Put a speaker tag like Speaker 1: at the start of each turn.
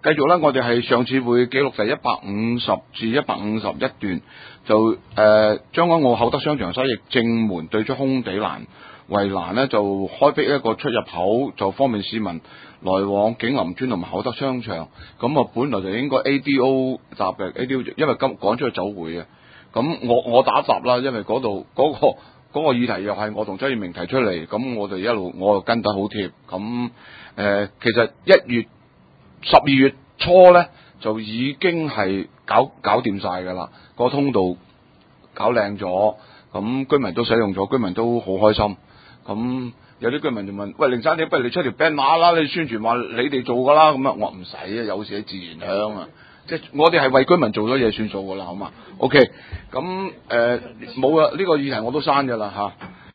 Speaker 1: 繼續啦，我哋係上次會記錄第150至151段，就將軍澳厚德商場西翼正門對出空地欄圍欄呢，就開闢一個出入口，就方便市民來往景林村同埋厚德商場。咁啊，本來就應該 ADO 集嘅 ADO， 因為趕出去走會啊。咁我打雜啦，因為嗰度嗰個議題又係我同周耀明提出嚟，咁我哋一路我又跟得好貼。咁其實12月初咧就已經係搞掂晒㗎啦，個通道搞靚咗，咁居民都使用咗，居民都好開心。咁有啲居民就問：喂，靈山姐，不如你出條 banner 啦，你宣傳話你哋做㗎啦。咁啊，我話唔使啊，有時自然響啊。即係我哋係為居民做咗嘢算數㗎啦，好嘛？OK，咁冇啊，呢個議題我都刪㗎啦嚇。